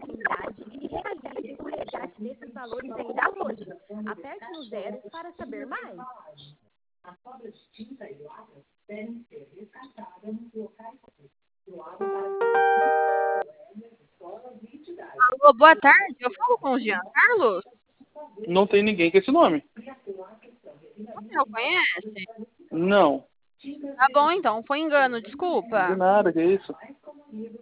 unidade e realize o resgate desses valores ainda hoje. Aperte no 0 para saber mais. As sobras de tinta e lata devem ser descartadas nos locais escolas e entidades. Alô, boa tarde. Eu falo com o Jean Carlos? Não tem ninguém com esse nome. Você não conhece? Não. Tá bom, então. Foi engano, desculpa. De nada, que é isso?